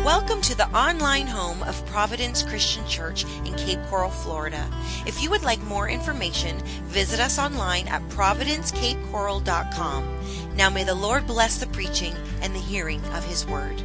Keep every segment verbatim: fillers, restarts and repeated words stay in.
Welcome to the online home of Providence Christian Church in Cape Coral, Florida. If you would like more information, visit us online at providence cape coral dot com. Now may the Lord bless the preaching and the hearing of His Word.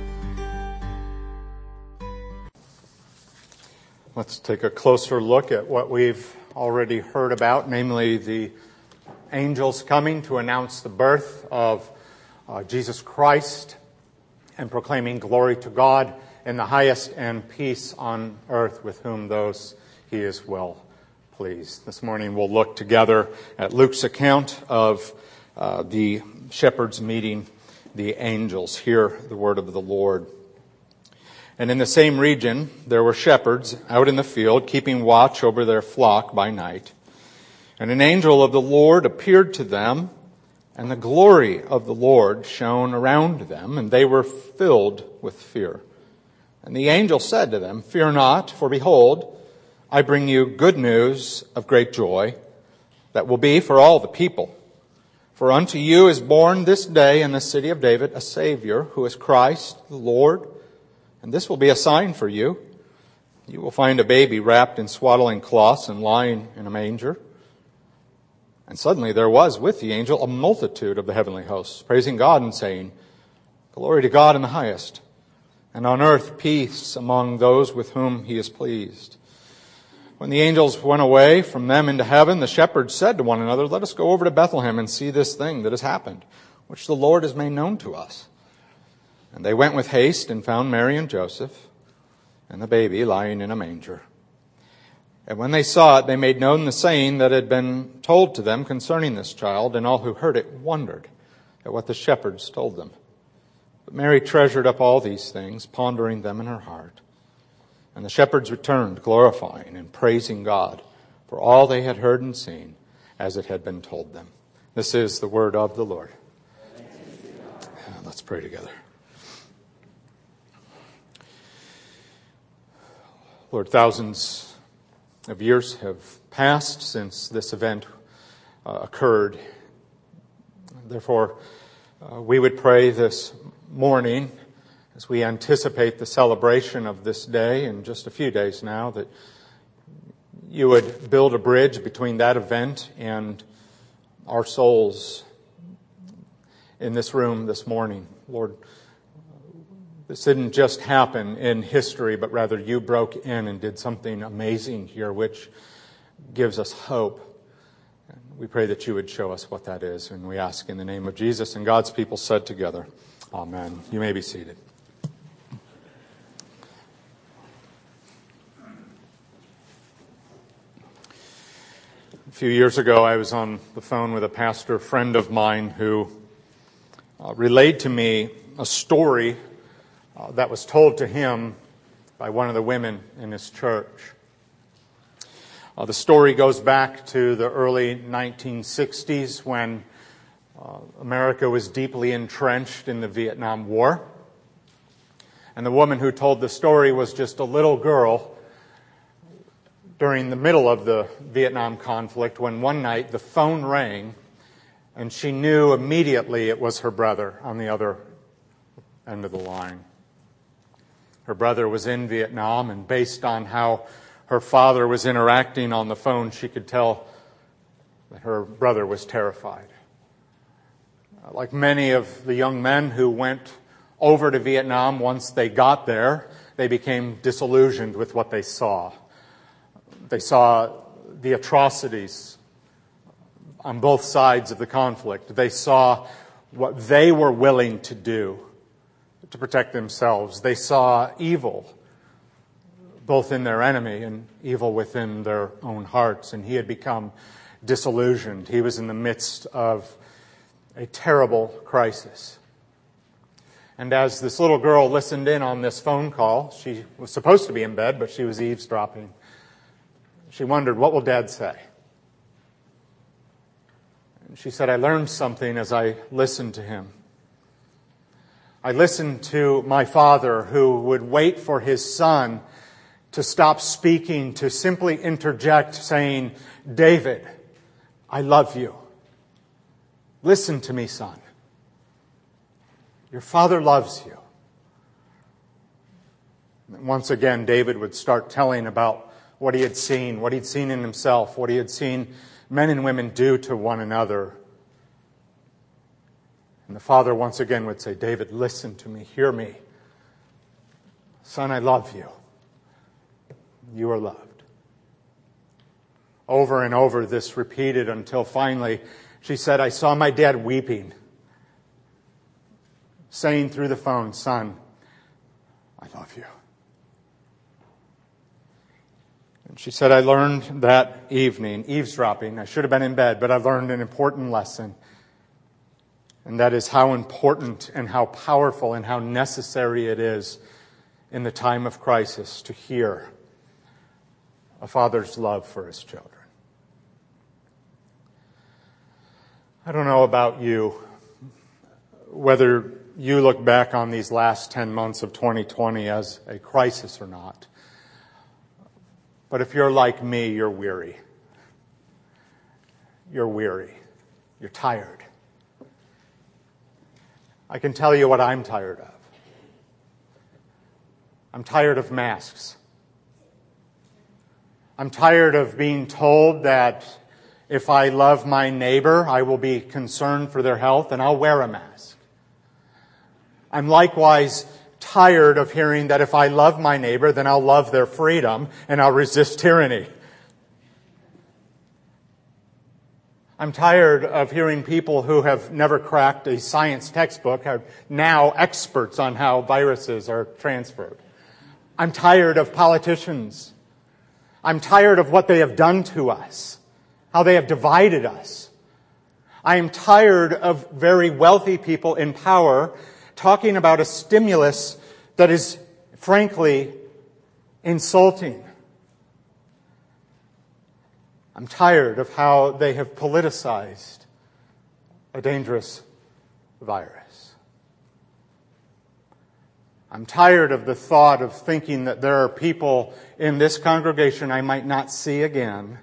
Let's take a closer look at what we've already heard about, namely the angels coming to announce the birth of uh, Jesus Christ and proclaiming glory to God in the highest and peace on earth with whom those He is well pleased. This morning we'll look together at Luke's account of uh, the shepherds meeting the angels. Hear the word of the Lord. And in the same region there were shepherds out in the field, keeping watch over their flock by night. And an angel of the Lord appeared to them, and the glory of the Lord shone around them, and they were filled with fear. And the angel said to them, "Fear not, for behold, I bring you good news of great joy that will be for all the people. For unto you is born this day in the city of David a Savior, who is Christ the Lord. And this will be a sign for you. You will find a baby wrapped in swaddling cloths and lying in a manger." And suddenly there was with the angel a multitude of the heavenly hosts, praising God and saying, "Glory to God in the highest, and on earth peace among those with whom He is pleased." When the angels went away from them into heaven, the shepherds said to one another, "Let us go over to Bethlehem and see this thing that has happened, which the Lord has made known to us." And they went with haste and found Mary and Joseph and the baby lying in a manger. And when they saw it, they made known the saying that had been told to them concerning this child, and all who heard it wondered at what the shepherds told them. But Mary treasured up all these things, pondering them in her heart. And the shepherds returned, glorifying and praising God for all they had heard and seen, as it had been told them. This is the word of the Lord. Let's pray together. Lord, thousands of years have passed since this event uh, occurred. Therefore, uh, we would pray this morning, as we anticipate the celebration of this day in just a few days now, that you would build a bridge between that event and our souls in this room this morning. Lord, this didn't just happen in history, but rather you broke in and did something amazing here, which gives us hope. And we pray that you would show us what that is, and we ask in the name of Jesus, and God's people said together, Amen. You may be seated. A few years ago, I was on the phone with a pastor friend of mine who uh, relayed to me a story Uh, that was told to him by one of the women in his church. Uh, the story goes back to the early nineteen sixties when uh, America was deeply entrenched in the Vietnam War. And the woman who told the story was just a little girl during the middle of the Vietnam conflict when one night the phone rang and she knew immediately it was her brother on the other end of the line. Her brother was in Vietnam, and based on how her father was interacting on the phone, she could tell that her brother was terrified. Like many of the young men who went over to Vietnam, once they got there, they became disillusioned with what they saw. They saw the atrocities on both sides of the conflict. They saw what they were willing to do to protect themselves. They saw evil, both in their enemy and evil within their own hearts. And he had become disillusioned. He was in the midst of a terrible crisis. And as this little girl listened in on this phone call, she was supposed to be in bed, but she was eavesdropping. She wondered, what will Dad say? And she said, I learned something as I listened to him. I listened to my father, who would wait for his son to stop speaking, to simply interject saying, David, I love you. Listen to me, son. Your father loves you. once again David would start telling about what he had seen, what he'd seen in himself, what he had seen men and women do to one another. And the father once again would say, David, listen to me, hear me. Son, I love you. You are loved. Over and over this repeated until finally she said, I saw my dad weeping, saying through the phone, Son, I love you. And she said, I learned that evening, eavesdropping, I should have been in bed, but I learned an important lesson. And that is how important and how powerful and how necessary it is in the time of crisis to hear a father's love for his children. I don't know about you, whether you look back on these last ten months of twenty twenty as a crisis or not. But if you're like me, you're weary. You're weary. You're tired. I can tell you what I'm tired of. I'm tired of masks. I'm tired of being told that if I love my neighbor, I will be concerned for their health and I'll wear a mask. I'm likewise tired of hearing that if I love my neighbor, then I'll love their freedom and I'll resist tyranny. I'm tired of hearing people who have never cracked a science textbook are now experts on how viruses are transferred. I'm tired of politicians. I'm tired of what they have done to us, how they have divided us. I am tired of very wealthy people in power talking about a stimulus that is, frankly, insulting. I'm tired of how they have politicized a dangerous virus. I'm tired of the thought of thinking that there are people in this congregation I might not see again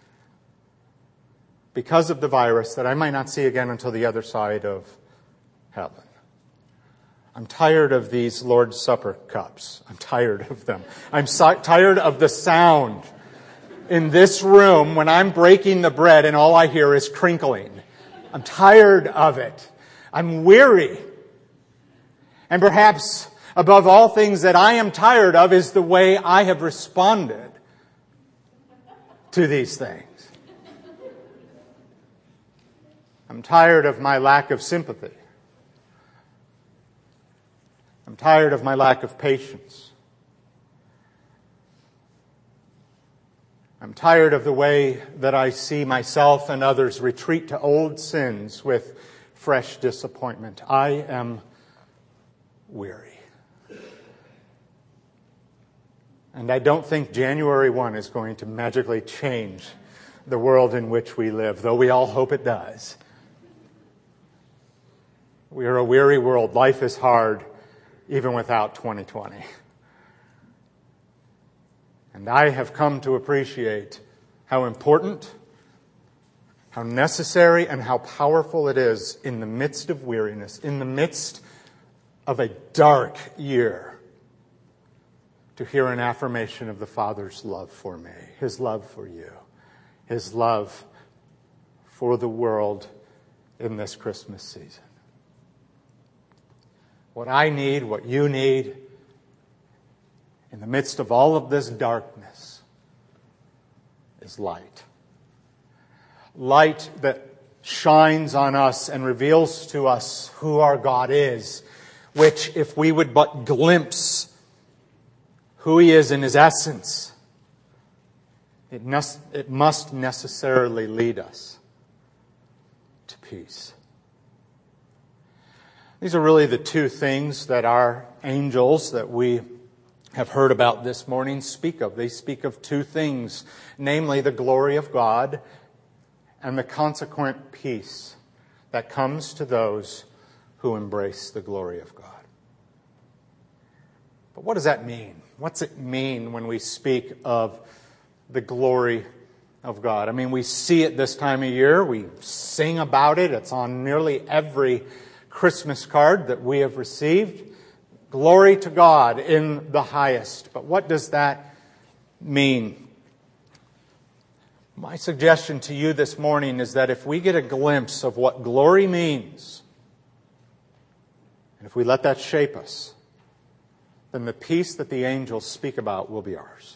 because of the virus that I might not see again until the other side of heaven. I'm tired of these Lord's Supper cups. I'm tired of them. I'm so- tired of the sound in this room when I'm breaking the bread and all I hear is crinkling. I'm tired of it. I'm weary. And perhaps above all things that I am tired of is the way I have responded to these things. I'm tired of my lack of sympathy. I'm tired of my lack of patience. I'm tired of the way that I see myself and others retreat to old sins with fresh disappointment. I am weary. And I don't think January first is going to magically change the world in which we live, though we all hope it does. We are a weary world. Life is hard, even without twenty twenty. And I have come to appreciate how important, how necessary, and how powerful it is in the midst of weariness, in the midst of a dark year, to hear an affirmation of the Father's love for me, His love for you, His love for the world in this Christmas season. What I need, what you need, in the midst of all of this darkness, is light. Light that shines on us and reveals to us who our God is, which, if we would but glimpse who He is in His essence, it must, it must necessarily lead us to peace. These are really the two things that our angels that we have heard about this morning speak of. They speak of two things, namely the glory of God and the consequent peace that comes to those who embrace the glory of God. But what does that mean? What's it mean when we speak of the glory of God? I mean, we see it this time of year. We sing about it. It's on nearly every Christmas card that we have received. Glory to God in the highest. But what does that mean? My suggestion to you this morning is that if we get a glimpse of what glory means, and if we let that shape us, then the peace that the angels speak about will be ours.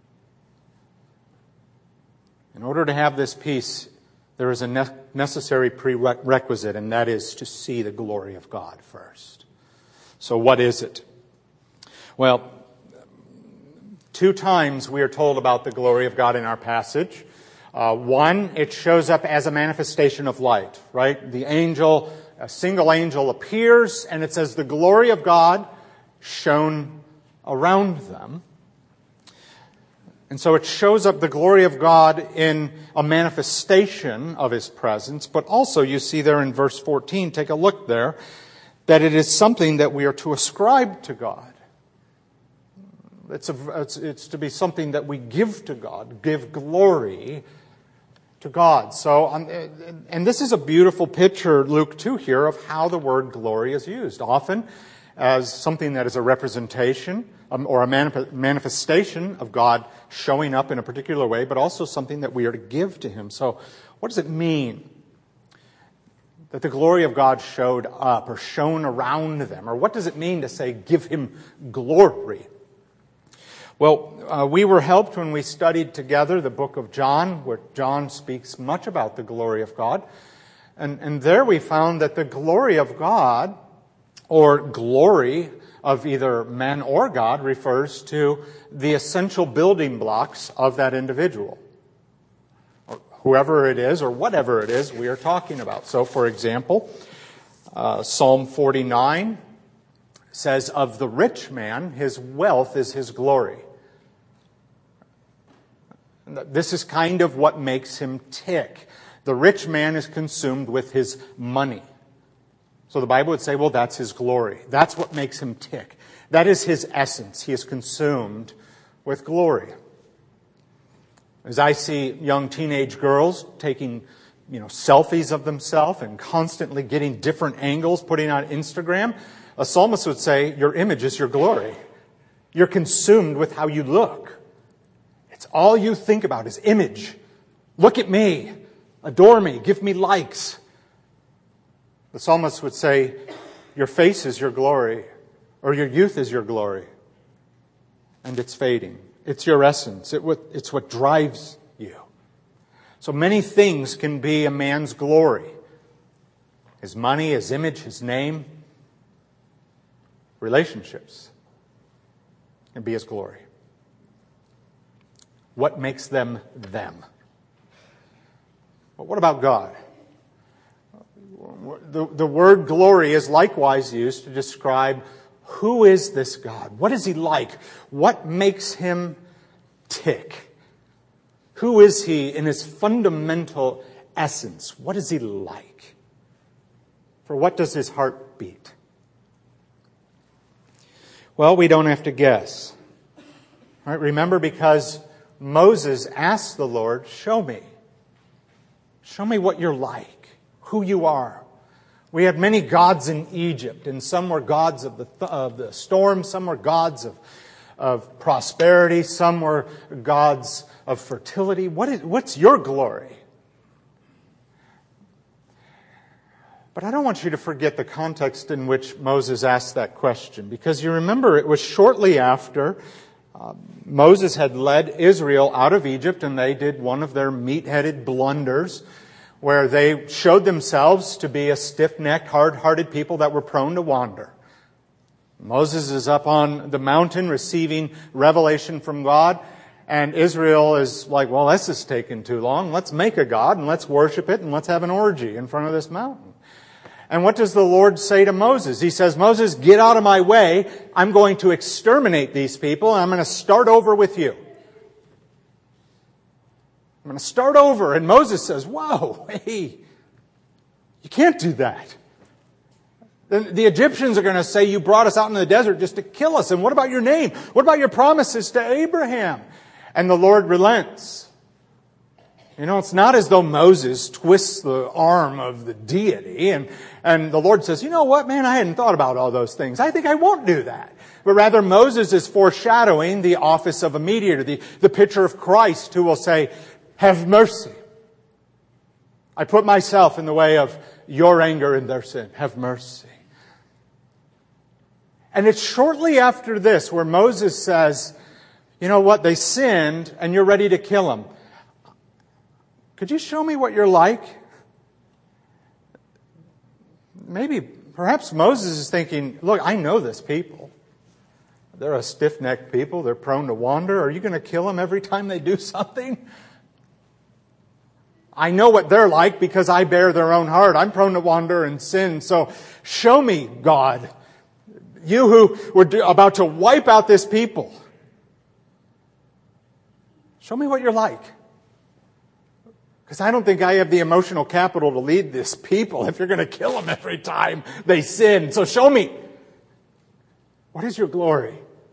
In order to have this peace, there is a ne- necessary prerequisite, and that is to see the glory of God first. So what is it? Well, two times we are told about the glory of God in our passage. Uh, one, it shows up as a manifestation of light, right? The angel, a single angel appears, and it says the glory of God shone around them. And so it shows up the glory of God in a manifestation of His presence, but also you see there in verse fourteen, take a look there, that it is something that we are to ascribe to God. It's, a, it's, it's to be something that we give to God, give glory to God. So, um, and this is a beautiful picture, Luke two here, of how the word glory is used. Often as something that is a representation um, or a manif- manifestation of God showing up in a particular way, but also something that we are to give to Him. So what does it mean that the glory of God showed up or shone around them? Or what does it mean to say, give Him glory? Well, uh, we were helped when we studied together the book of John, where John speaks much about the glory of God. And, and there we found that the glory of God, or glory of either man or God, refers to the essential building blocks of that individual, or whoever it is, or whatever it is we are talking about. So, for example, uh, Psalm forty-nine says, of the rich man, his wealth is his glory. This is kind of what makes him tick. The rich man is consumed with his money. So the Bible would say, well, that's his glory. That's what makes him tick. That is his essence. He is consumed with glory. As I see young teenage girls taking, you know, selfies of themselves and constantly getting different angles, putting on Instagram, a psalmist would say, your image is your glory. You're consumed with how you look. It's all you think about is image. Look at me. Adore me. Give me likes. The psalmist would say, your face is your glory, or your youth is your glory. And it's fading. It's your essence. It, it's what drives you. So many things can be a man's glory. His money, his image, his name. Relationships can be his glory. What makes them them? But what about God? The, the word glory is likewise used to describe who is this God? What is He like? What makes Him tick? Who is He in His fundamental essence? What is He like? For what does His heart beat? Well, we don't have to guess. All right, remember, because Moses asked the Lord, show me. Show me what you're like, who you are. We had many gods in Egypt, and some were gods of the, th- of the storm, some were gods of, of prosperity, some were gods of fertility. What is, what's your glory? But I don't want you to forget the context in which Moses asked that question, because you remember it was shortly after uh, Moses had led Israel out of Egypt, and they did one of their meat-headed blunders where they showed themselves to be a stiff-necked, hard-hearted people that were prone to wander. Moses is up on the mountain receiving revelation from God, and Israel is like, well, this is taking too long. Let's make a god, and let's worship it, and let's have an orgy in front of this mountain. And what does the Lord say to Moses? He says, Moses, get out of my way. I'm going to exterminate these people, and I'm going to start over with you. I'm going to start over. And Moses says, whoa, hey, you can't do that. The, the Egyptians are going to say, you brought us out into the desert just to kill us. And what about your name? What about your promises to Abraham? And the Lord relents. You know, it's not as though Moses twists the arm of the deity and, and the Lord says, you know what, man, I hadn't thought about all those things. I think I won't do that. But rather, Moses is foreshadowing the office of a mediator, the, the picture of Christ who will say, have mercy. I put myself in the way of your anger and their sin. Have mercy. And it's shortly after this where Moses says, you know what, they sinned and you're ready to kill them. Could you show me what you're like? Maybe, perhaps Moses is thinking, look, I know this people. They're a stiff-necked people. They're prone to wander. Are you going to kill them every time they do something? I know what they're like because I bear their own heart. I'm prone to wander and sin. So show me, God, you who were about to wipe out this people. Show me what you're like. Because I don't think I have the emotional capital to lead this people if you're going to kill them every time they sin. So show me. What is your glory?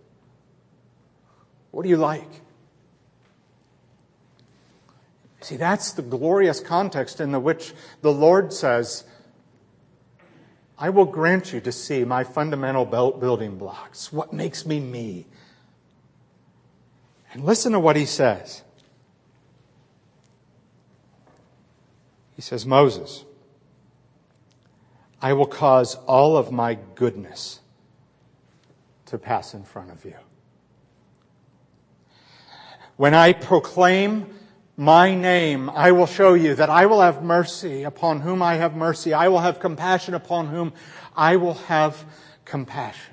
What do you like? See, that's the glorious context in the which the Lord says, I will grant you to see my fundamental building blocks, what makes me me. And listen to what he says. He says, Moses, I will cause all of my goodness to pass in front of you. When I proclaim my name, I will show you that I will have mercy upon whom I have mercy. I will have compassion upon whom I will have compassion.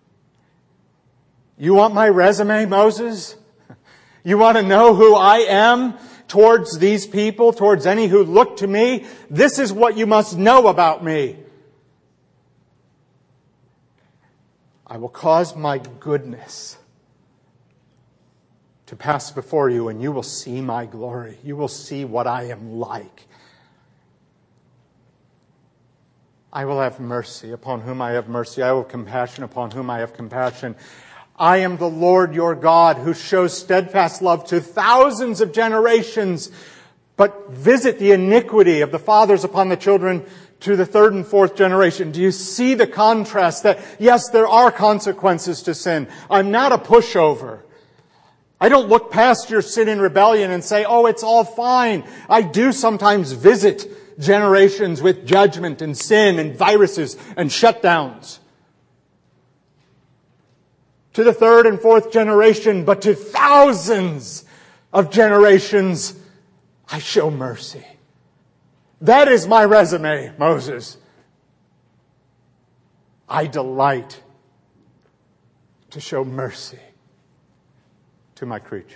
You want my resume, Moses? You want to know who I am towards these people, towards any who look to me? This is what you must know about me. I will cause my goodness to pass before you, and you will see my glory. You will see what I am like. I will have mercy upon whom I have mercy. I will have compassion upon whom I have compassion. I am the Lord your God who shows steadfast love to thousands of generations, but visit the iniquity of the fathers upon the children to the third and fourth generation. Do you see the contrast that, yes, there are consequences to sin. I'm not a pushover. I don't look past your sin and rebellion and say, oh, it's all fine. I do sometimes visit generations with judgment and sin and viruses and shutdowns. To the third and fourth generation, but to thousands of generations, I show mercy. That is my resume, Moses. I delight to show mercy to my creatures.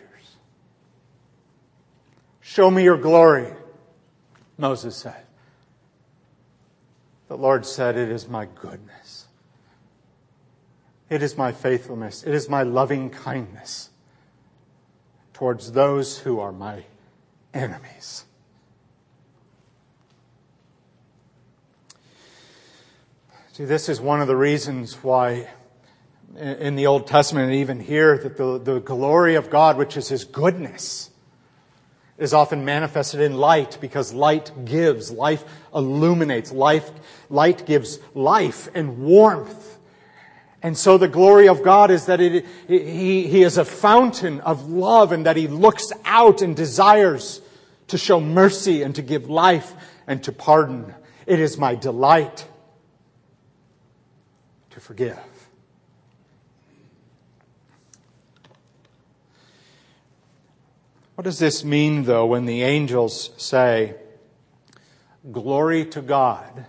Show me your glory, Moses said. The Lord said, it is my goodness. It is my faithfulness. It is my loving kindness towards those who are my enemies. See, this is one of the reasons why in the Old Testament and even here that the, the glory of God, which is His goodness, is often manifested in light, because light gives, life illuminates, life, light gives life and warmth. And so the glory of God is that it, he, he is a fountain of love, and that He looks out and desires to show mercy and to give life and to pardon. It is my delight to forgive. What does this mean, though, when the angels say, glory to God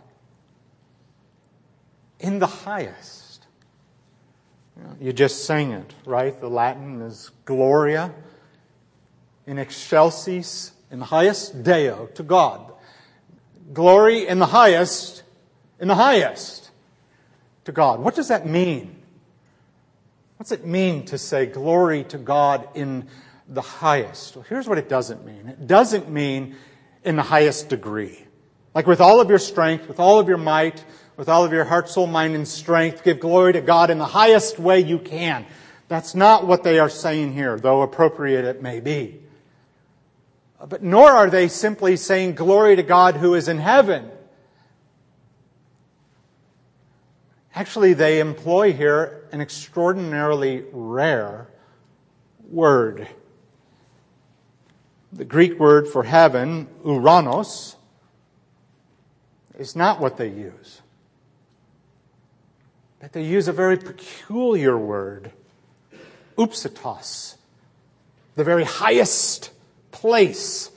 in the highest? You just sang it, right? The Latin is Gloria in excelsis, in the highest, Deo, to God. Glory in the highest, in the highest, to God. What does that mean? What's it mean to say glory to God in the highest? Well, here's what it doesn't mean. It doesn't mean in the highest degree. Like with all of your strength, with all of your might, with all of your heart, soul, mind, and strength, give glory to God in the highest way you can. That's not what they are saying here, though appropriate it may be. But nor are they simply saying glory to God who is in heaven. Actually, they employ here an extraordinarily rare word. The Greek word for heaven, uranos, is not what they use. But they use a very peculiar word, upsitos, the very highest place,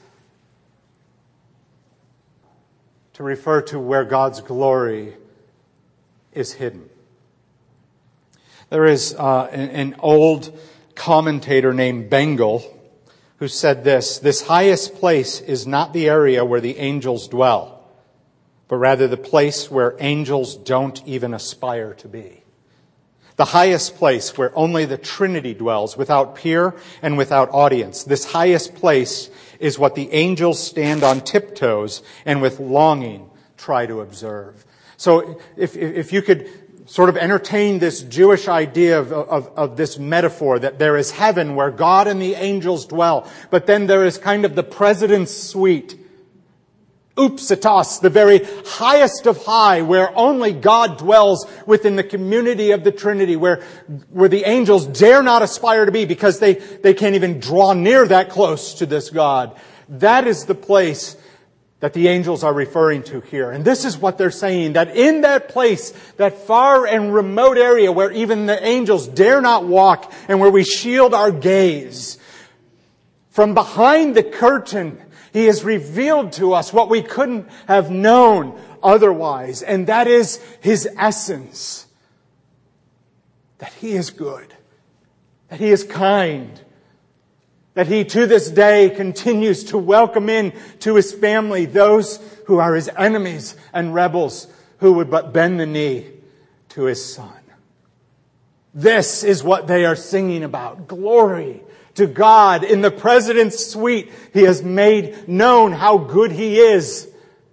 to refer to where God's glory is hidden. There is uh, an, an old commentator named Bengal who said this: "This highest place is not the area where the angels dwell, but rather the place where angels don't even aspire to be. The highest place where only the Trinity dwells, without peer and without audience. This highest place is what the angels stand on tiptoes and with longing try to observe." So if, if you could sort of entertain this Jewish idea of, of, of this metaphor, that there is heaven where God and the angels dwell, but then there is kind of the president's suite, upsitos, the very highest of high, where only God dwells within the community of the Trinity, where, where the angels dare not aspire to be because they, they can't even draw near that close to this God. That is the place that the angels are referring to here. And this is what they're saying, that in that place, that far and remote area where even the angels dare not walk and where we shield our gaze, from behind the curtain, He has revealed to us what we couldn't have known otherwise. And that is His essence. That He is good. That He is kind. That He to this day continues to welcome in to His family those who are His enemies and rebels who would but bend the knee to His Son. This is what they are singing about. Glory to God. In the President's suite, He has made known how good He is.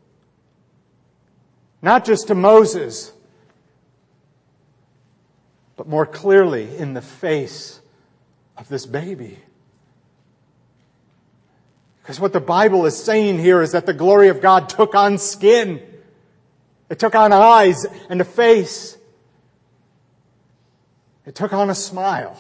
Not just to Moses, but more clearly in the face of this baby. Because what the Bible is saying here is that the glory of God took on skin. It took on eyes and a face. It took on a smile.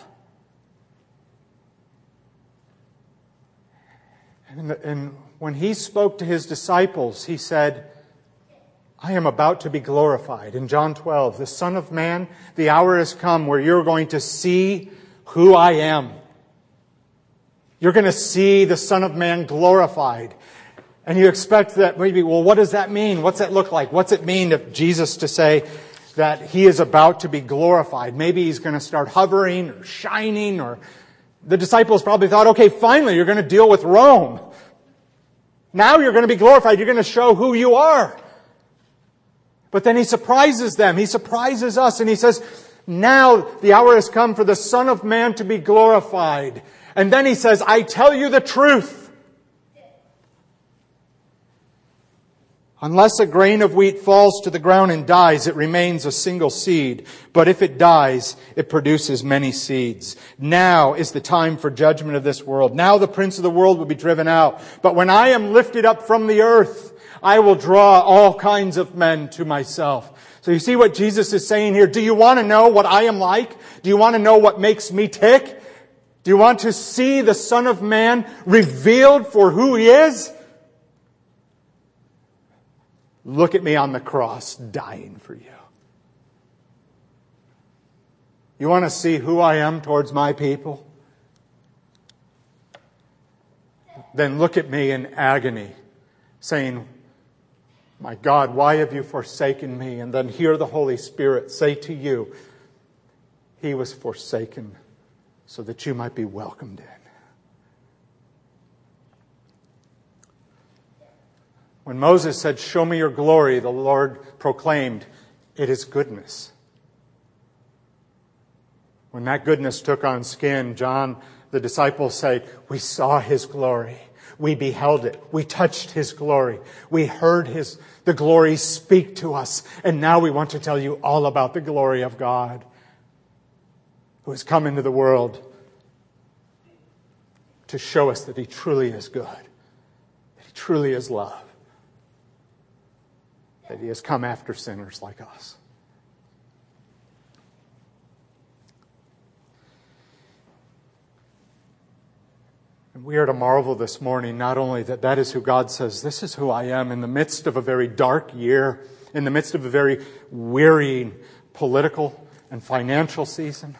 And, the, and when He spoke to His disciples, He said, "I am about to be glorified." In John twelve, "The Son of Man, the hour has come where you're going to see who I am." You're going to see the Son of Man glorified. And you expect that maybe, well, what does that mean? What's that look like? What's it mean to Jesus to say that He is about to be glorified? Maybe He's going to start hovering or shining, or the disciples probably thought, okay, finally you're going to deal with Rome. Now you're going to be glorified. You're going to show who you are. But then He surprises them. He surprises us and He says, now the hour has come for the Son of Man to be glorified. And then He says, I tell you the truth. Unless a grain of wheat falls to the ground and dies, it remains a single seed. But if it dies, it produces many seeds. Now is the time for judgment of this world. Now the prince of the world will be driven out. But when I am lifted up from the earth, I will draw all kinds of men to myself. So you see what Jesus is saying here? Do you want to know what I am like? Do you want to know what makes me tick? Do you want to see the Son of Man revealed for who He is? Look at me on the cross, dying for you. You want to see who I am towards my people? Then look at me in agony, saying, my God, why have you forsaken me? And then hear the Holy Spirit say to you, He was forsaken so that you might be welcomed in. When Moses said, show me your glory, the Lord proclaimed, it is goodness. When that goodness took on skin, John, the disciples say, we saw His glory. We beheld it. We touched His glory. We heard His, the glory speak to us. And now we want to tell you all about the glory of God, who has come into the world to show us that He truly is good truly is love. That He has come after sinners like us. And we are to marvel this morning, not only that that is who God says, this is who I am in the midst of a very dark year, in the midst of a very wearying political and financial season.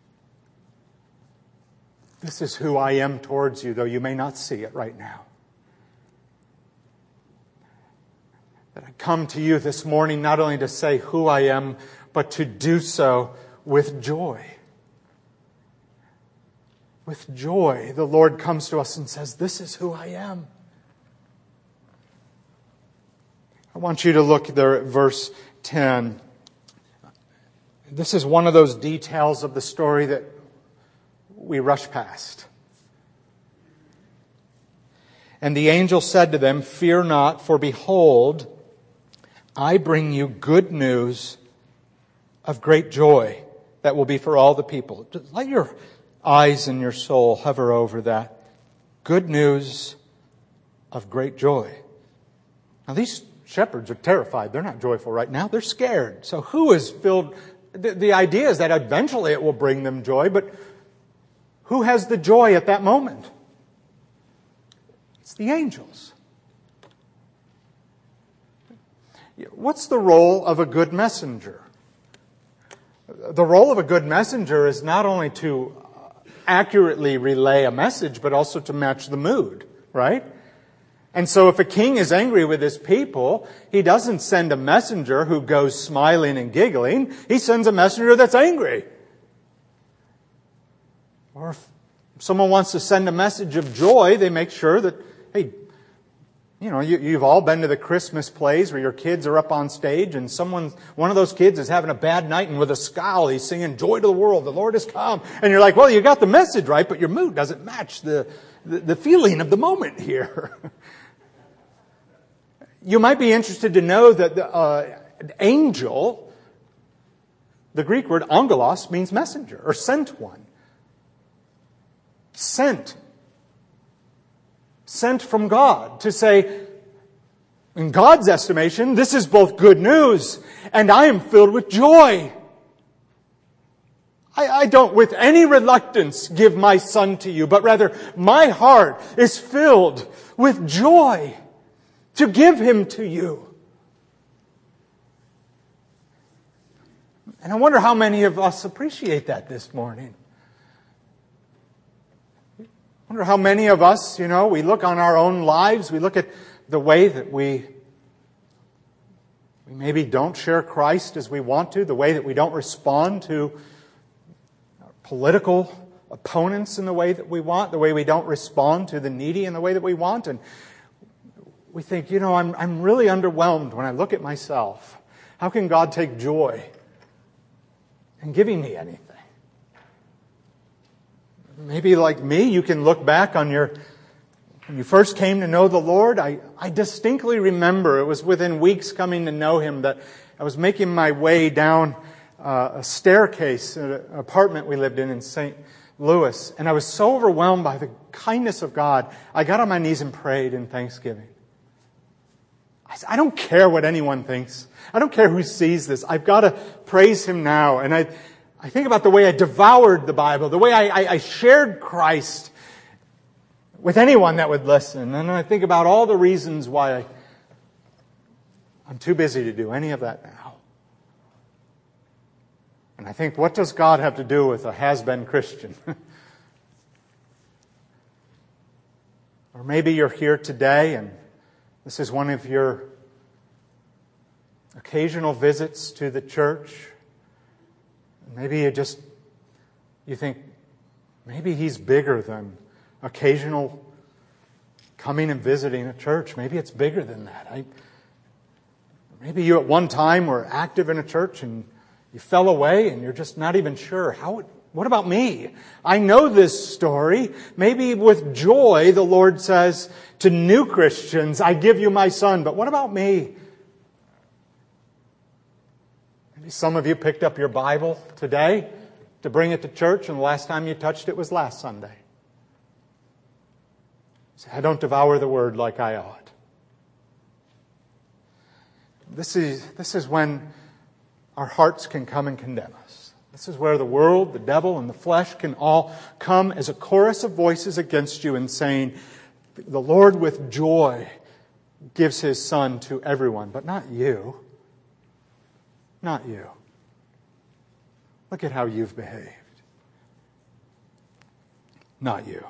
This is who I am towards you, though you may not see it right now. That I come to you this morning not only to say who I am, but to do so with joy. With joy, the Lord comes to us and says, this is who I am. I want you to look there at verse ten. This is one of those details of the story that we rush past. And the angel said to them, fear not, for behold, I bring you good news of great joy that will be for all the people. Just let your eyes and your soul hover over that. Good news of great joy. Now these shepherds are terrified. They're not joyful right now. They're scared. So who is filled? The, the idea is that eventually it will bring them joy, but who has the joy at that moment? It's the angels. What's the role of a good messenger? The role of a good messenger is not only to accurately relay a message, but also to match the mood, right? And so if a king is angry with his people, he doesn't send a messenger who goes smiling and giggling. He sends a messenger that's angry. Or if someone wants to send a message of joy, they make sure that, hey, you know, you, you've all been to the Christmas plays where your kids are up on stage and someone, one of those kids is having a bad night and with a scowl he's singing joy to the world, the Lord has come. And you're like, well, you got the message right, but your mood doesn't match the, the, the feeling of the moment here. You might be interested to know that the uh, angel, the Greek word angelos, means messenger or sent one. Sent. Sent from God to say, in God's estimation, this is both good news and I am filled with joy. I, I don't with any reluctance give my son to you, but rather my heart is filled with joy to give him to you. And I wonder how many of us appreciate that this morning. I wonder how many of us, you know, we look on our own lives, we look at the way that we, we maybe don't share Christ as we want to, the way that we don't respond to our political opponents in the way that we want, the way we don't respond to the needy in the way that we want. And we think, you know, I'm, I'm really underwhelmed when I look at myself. How can God take joy in giving me anything? Maybe like me, you can look back on your, when you first came to know the Lord, I, I distinctly remember, it was within weeks coming to know Him, that I was making my way down uh, a staircase at an apartment we lived in in Saint Louis. And I was so overwhelmed by the kindness of God, I got on my knees and prayed in thanksgiving. I said, I don't care what anyone thinks. I don't care who sees this. I've got to praise Him now. And I I think about the way I devoured the Bible, the way I, I, I shared Christ with anyone that would listen. And I think about all the reasons why I, I'm too busy to do any of that now. And I think, what does God have to do with a has-been Christian? Or maybe you're here today and this is one of your occasional visits to the church. Maybe you just, you think, maybe He's bigger than occasional coming and visiting a church. Maybe it's bigger than that. I, maybe you at one time were active in a church and you fell away and you're just not even sure. How? What about me? I know this story. Maybe with joy the Lord says to new Christians, I give you my son. But what about me? Maybe some of you picked up your Bible today to bring it to church, and the last time you touched it was last Sunday. Say, I don't devour the Word like I ought. this is, this is when our hearts can come and condemn us. This is where the world, the devil, and the flesh can all come as a chorus of voices against you and saying, the Lord with joy gives His Son to everyone, but not you. Not you. Look at how you've behaved. Not you.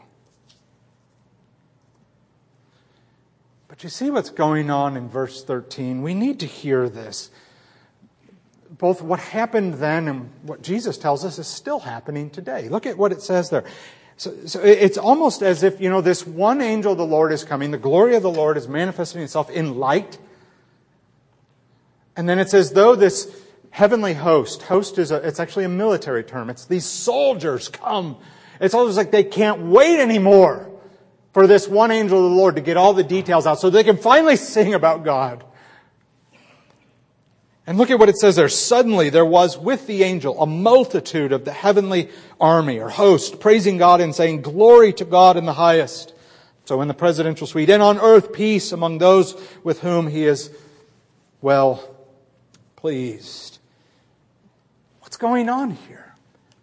But you see what's going on in verse thirteen. We need to hear this. Both what happened then and what Jesus tells us is still happening today. Look at what it says there. So, so it's almost as if, you know, this one angel of the Lord is coming. The glory of the Lord is manifesting itself in light. And then it's as though this heavenly host, host is a, it's actually a military term. It's these soldiers come. It's almost like they can't wait anymore for this one angel of the Lord to get all the details out so they can finally sing about God. And look at what it says there. Suddenly there was with the angel a multitude of the heavenly army or host, praising God and saying, "Glory to God in the highest." So in the presidential suite, and on earth peace among those with whom He is well pleased. What's going on here?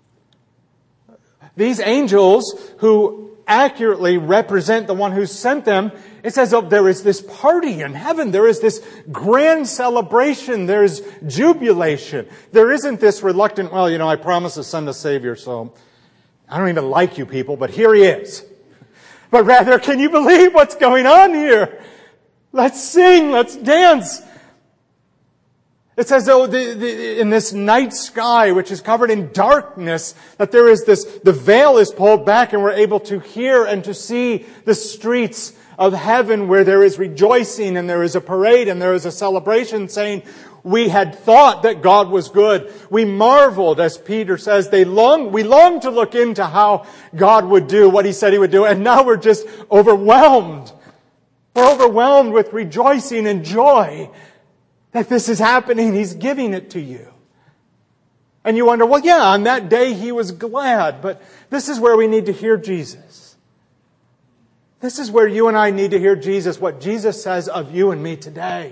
These angels who accurately represent the one who sent them, it says, oh, there is this party in heaven. There is this grand celebration. There's jubilation. There isn't this reluctant, well, you know, I promised to send a Savior, so I don't even like you people, but here He is. But rather, can you believe what's going on here? Let's sing, let's dance. It's as though the, the, in this night sky, which is covered in darkness, that there is this, the veil is pulled back and we're able to hear and to see the streets of heaven where there is rejoicing and there is a parade and there is a celebration saying, we had thought that God was good. We marveled, as Peter says, they long, we longed to look into how God would do what He said He would do, and now we're just overwhelmed. We're overwhelmed with rejoicing and joy that this is happening. He's giving it to you. And you wonder, well, yeah, on that day He was glad. But this is where we need to hear Jesus. This is where you and I need to hear Jesus, what Jesus says of you and me today.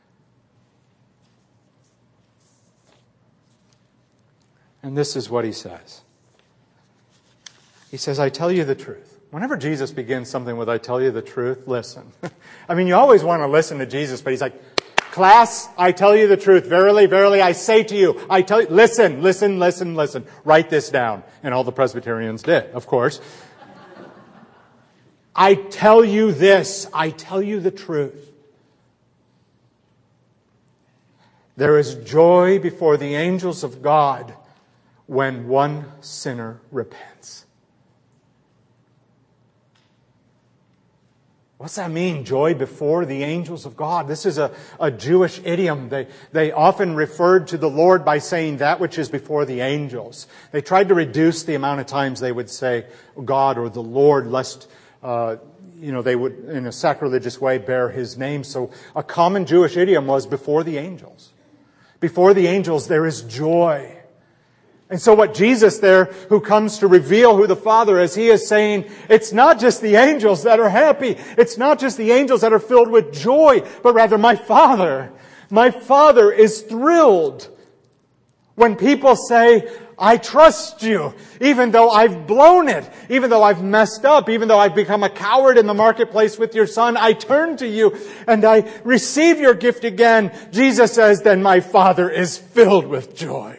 And this is what He says. He says, I tell you the truth. Whenever Jesus begins something with, I tell you the truth, listen. I mean, you always want to listen to Jesus, but He's like, class, I tell you the truth. Verily, verily, I say to you, I tell you, listen, listen, listen, listen. Write this down. And all the Presbyterians did, of course. I tell you this. I tell you the truth. There is joy before the angels of God when one sinner repents. What's that mean? Joy before the angels of God. This is a, a Jewish idiom. They, they often referred to the Lord by saying that which is before the angels. They tried to reduce the amount of times they would say God or the Lord, lest uh, you know they would, in a sacrilegious way, bear His name. So a common Jewish idiom was before the angels. Before the angels there is joy. And so what Jesus there, who comes to reveal who the Father is, He is saying, it's not just the angels that are happy. It's not just the angels that are filled with joy, but rather my Father. My Father is thrilled when people say, I trust you, even though I've blown it, even though I've messed up, even though I've become a coward in the marketplace with your Son, I turn to you and I receive your gift again. Jesus says, then my Father is filled with joy.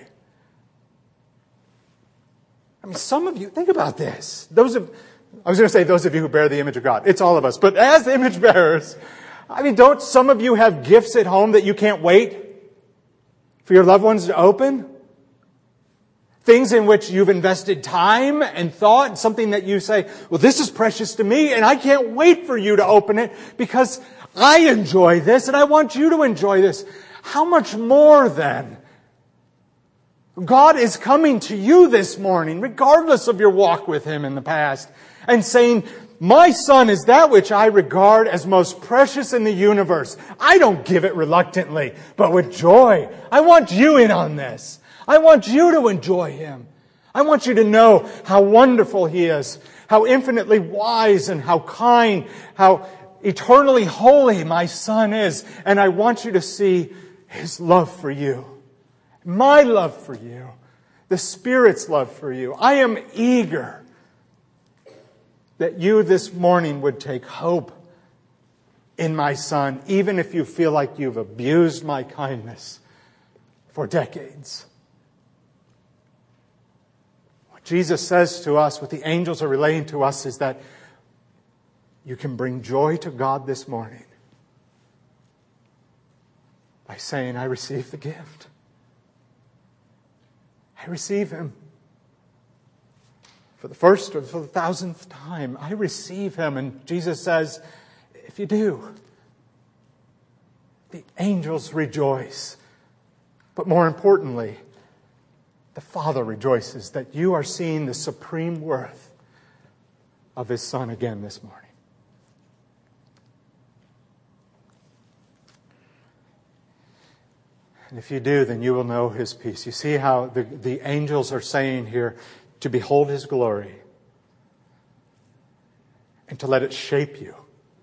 I mean, some of you, think about this. Those of, I was going to say those of you who bear the image of God. It's all of us. But as image bearers, I mean, don't some of you have gifts at home that you can't wait for your loved ones to open? Things in which you've invested time and thought, something that you say, well, this is precious to me and I can't wait for you to open it because I enjoy this and I want you to enjoy this. How much more then? God is coming to you this morning, regardless of your walk with Him in the past, and saying, my Son is that which I regard as most precious in the universe. I don't give it reluctantly, but with joy. I want you in on this. I want you to enjoy Him. I want you to know how wonderful He is, how infinitely wise and how kind, how eternally holy my Son is. And I want you to see His love for you, my love for you, the Spirit's love for you. I am eager that you this morning would take hope in my Son, even if you feel like you've abused my kindness for decades. What Jesus says to us, what the angels are relaying to us, is that you can bring joy to God this morning by saying, I receive the gift. I receive Him. For the first or for the thousandth time, I receive Him. And Jesus says, if you do, the angels rejoice. But more importantly, the Father rejoices that you are seeing the supreme worth of His Son again this morning. And if you do, then you will know His peace. You see how the, the angels are saying here, to behold His glory and to let it shape you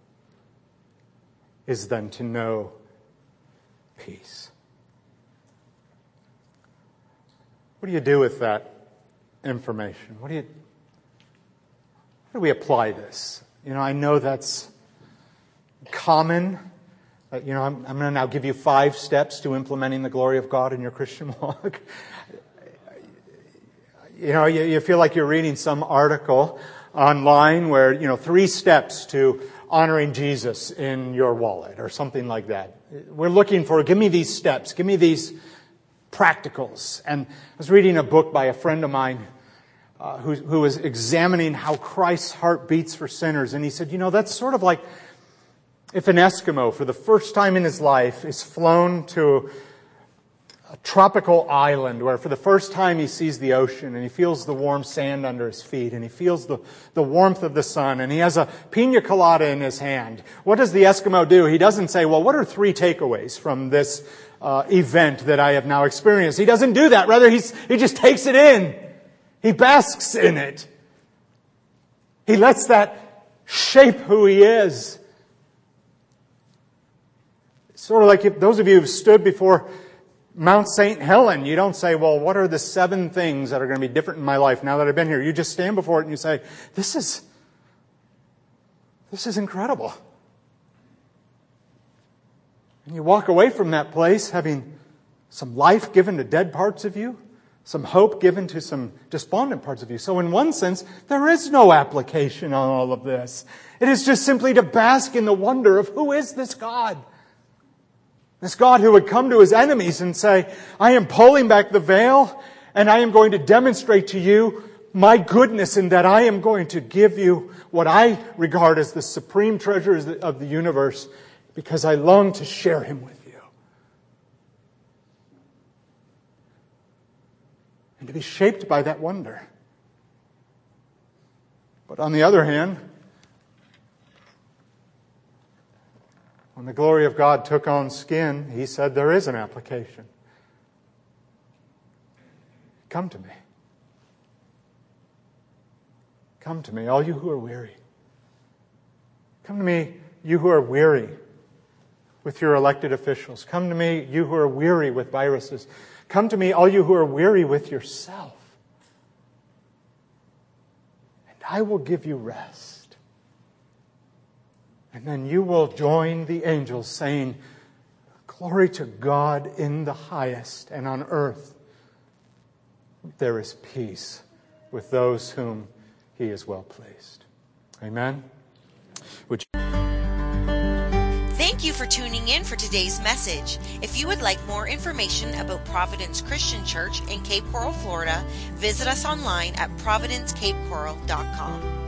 is then to know peace. What do you do with that information? What do you, how do we apply this? You know, I know that's common. Uh, you know, I'm, I'm going to now give you five steps to implementing the glory of God in your Christian walk. You know, you, you feel like you're reading some article online where, you know, three steps to honoring Jesus in your wallet or something like that. We're looking for, give me these steps, give me these practicals. And I was reading a book by a friend of mine uh, who, who was examining how Christ's heart beats for sinners. And he said, you know, that's sort of like if an Eskimo, for the first time in his life, is flown to a tropical island where for the first time he sees the ocean and he feels the warm sand under his feet and he feels the, the warmth of the sun and he has a pina colada in his hand. What does the Eskimo do? He doesn't say, well, what are three takeaways from this uh, event that I have now experienced? He doesn't do that. Rather, he's, he just takes it in. He basks in it. He lets that shape who he is. It's sort of like if those of you who've stood before Mount Saint Helen, you don't say, well, what are the seven things that are going to be different in my life now that I've been here? You just stand before it and you say, this is, this is incredible. And you walk away from that place having some life given to dead parts of you, some hope given to some despondent parts of you. So in one sense, there is no application on all of this. It is just simply to bask in the wonder of who is this God? This God who would come to His enemies and say, I am pulling back the veil and I am going to demonstrate to you my goodness in that I am going to give you what I regard as the supreme treasures of the universe because I long to share Him with you. And to be shaped by that wonder. But on the other hand, when the glory of God took on skin, He said there is an application. Come to me. Come to me, all you who are weary. Come to me, you who are weary with your elected officials. Come to me, you who are weary with viruses. Come to me, all you who are weary with yourself. And I will give you rest. And then you will join the angels saying, glory to God in the highest, and on earth there is peace with those whom He is well pleased. Amen. Would you... Thank you for tuning in for today's message. If you would like more information about Providence Christian Church in Cape Coral, Florida, visit us online at providence cape coral dot com.